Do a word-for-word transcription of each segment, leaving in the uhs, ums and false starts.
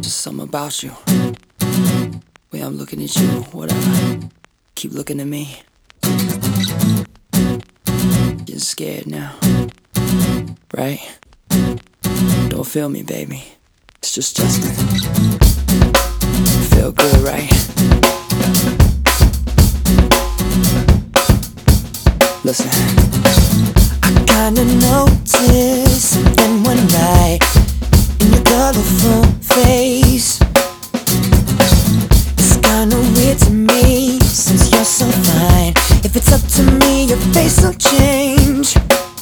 Just something about you. Way I'm looking at you, whatever. Keep looking at me. Getting scared now, right? Don't feel me, baby. It's just Justin. Feel good, right? Listen. I kinda noticed something one night in your colorful face. It's kinda weird to me since you're so fine. If it's up to me, your face will change.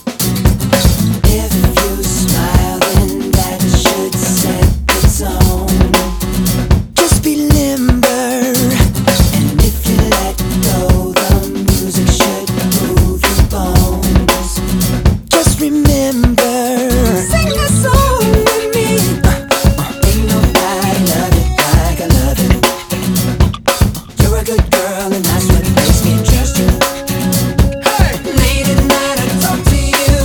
If you smile, then that should set the tone. Just be limber, and if you let go, the music should move your bones. Just remember, sing this song with me. Ain't nobody love it like I love it. You're a good girl, and that's what makes me trust you. Hey! Late at night I talk to you.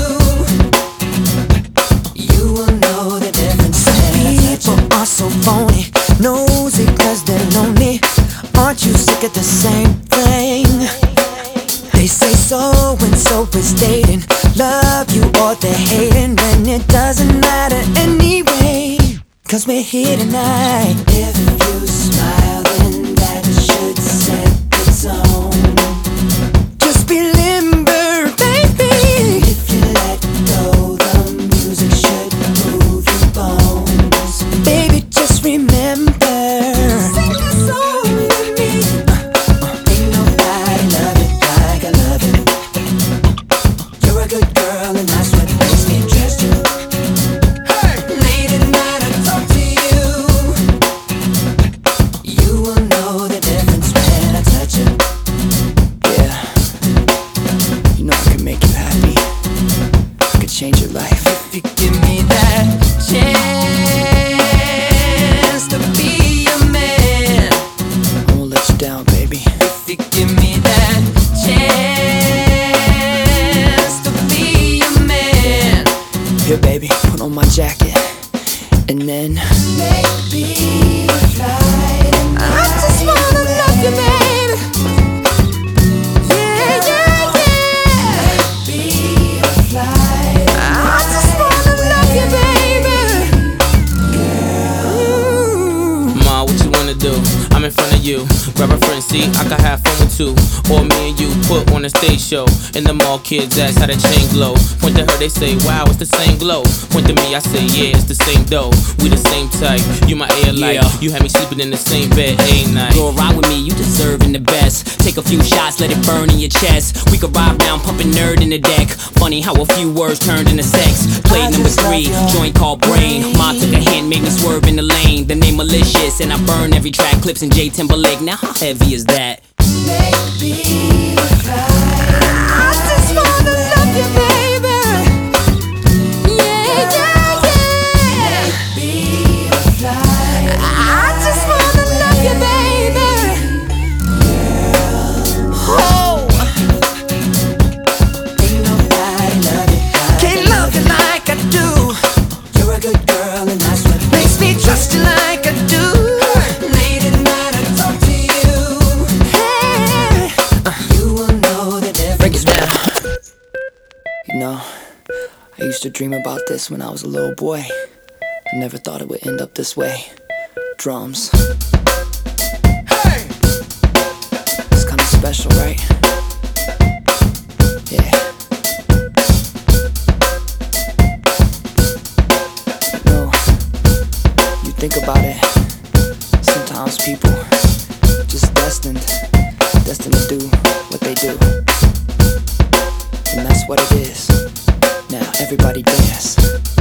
You will know the difference. Some people are so phony, nosy cause they're lonely. Aren't you sick of the same thing? They say so and so is dating, love you or they're hating, when it doesn't matter anyway, cause we're here tonight. If you smile, then that should set the tone. Just be limber, baby. If you let go, the music should move your bones. Baby, just remember, sing a song with me. Ain't nobody love it like I love it. You're a good girl, and that's what makes me trust you. Hey! Late at night I talk to you. You will know the difference when I touch you. Yeah, you know I can make you happy. I could change your life. If you give me that chance to be a man, I won't let you down, baby. If you give me that chance to be a man. Here, baby, put on my jacket, and then maybe we'll fly tonight. I just wanna love you, baby. Yeah, yeah, yeah. Maybe we'll fly tonight. I just wanna love you, baby. Girl. Ma, what you wanna do? I'm in front of you. Grab a friend, see, I can have fun with two. Or me and you put on a stage show. And the mall kids ask how the chain glow. Point to her, they say, wow, it's the same glow. Point to me, I say, yeah, it's the same dough. We the same type, you my air light. Yeah. You had me sleeping in the same bed a night. Go ride with me, you deserving the best. Take a few shots, let it burn in your chest. We could ride round, pumping nerd in the deck. Funny how a few words turned into sex. Play number three, joint called Brain. Ma took a hint, made me swerve in the lane. The name malicious, and I burn every track. Clips in J Timberlake, now how heavy is that? Maybe we'll fly. I just wanna love you, baby. Yeah, yeah, yeah. Maybe we'll fly. I just wanna love you, baby. Girl, oh. Ain't nobody love you like can't love you like I do. You're a good girl, and that's what makes me trust you like I do. Late at night I talk to you. Hey, you will know the difference. Break it down. You know, I used to dream about this when I was a little boy. I never thought it would end up this way. Drums. Hey! It's kinda special, right? Yeah. You know, you think about it, sometimes people just destined, destined to do what they do. And that's what it is. Now everybody dance.